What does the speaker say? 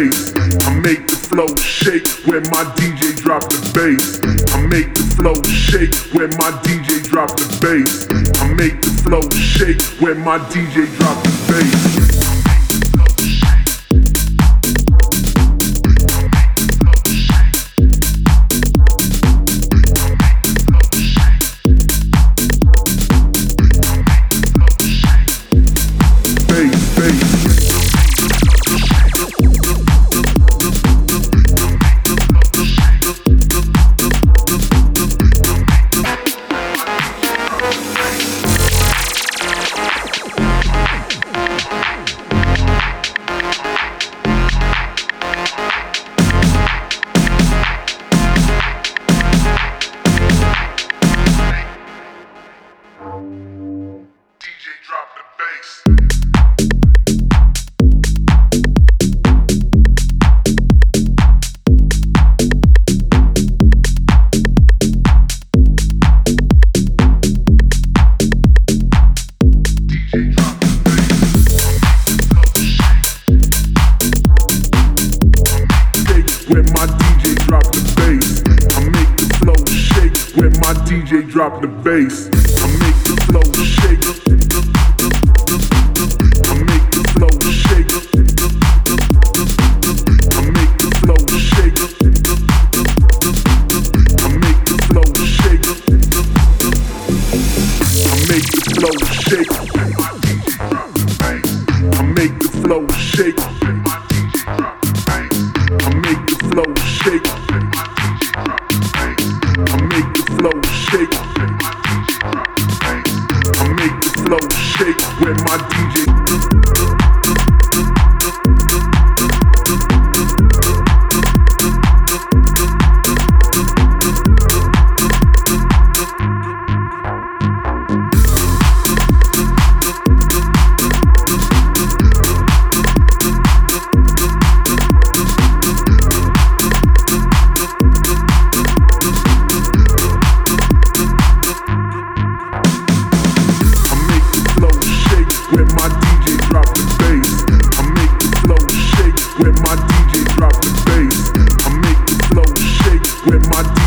bass. I make the flow shake when my DJ drop the bass. I make the flow shake when my DJ drop the bass. I make the flow shake when my DJ drop the bass. DJ drop the bass. I make the flow shake. I make the flow shake. I make the flow shake. I make the flow shake. I make the flow shake. I make the flow shake. I make the flow shake. I make the flow shake. I make the flow shake when my DJ. When my DJ drop the bass, I make the flow shake. When my DJ drop the bass, I make the flow shake. When my